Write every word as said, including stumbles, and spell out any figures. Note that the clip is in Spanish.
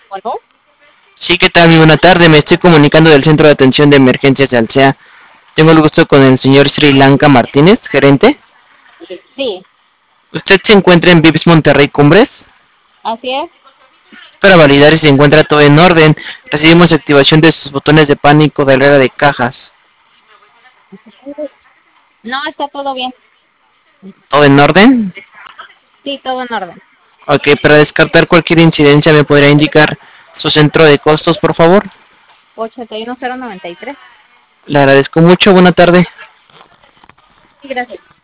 Bueno, Sí, ¿qué tal? Muy buena tarde. Me estoy comunicando del Centro de Atención de Emergencias de Alsea. Tengo el gusto con el señor Sri Lanka Martínez, gerente. sí, ¿Usted se encuentra en Vips Monterrey Cumbres? así es. Para validar si se encuentra todo en orden, recibimos activación de sus botones de pánico de alerta de cajas. No, está todo bien. ¿Todo en orden? Sí, todo en orden. Ok, para descartar cualquier incidencia, ¿me podría indicar su centro de costos, por favor? ochenta y uno cero noventa y tres. Le agradezco mucho. Buena tarde. Sí, gracias.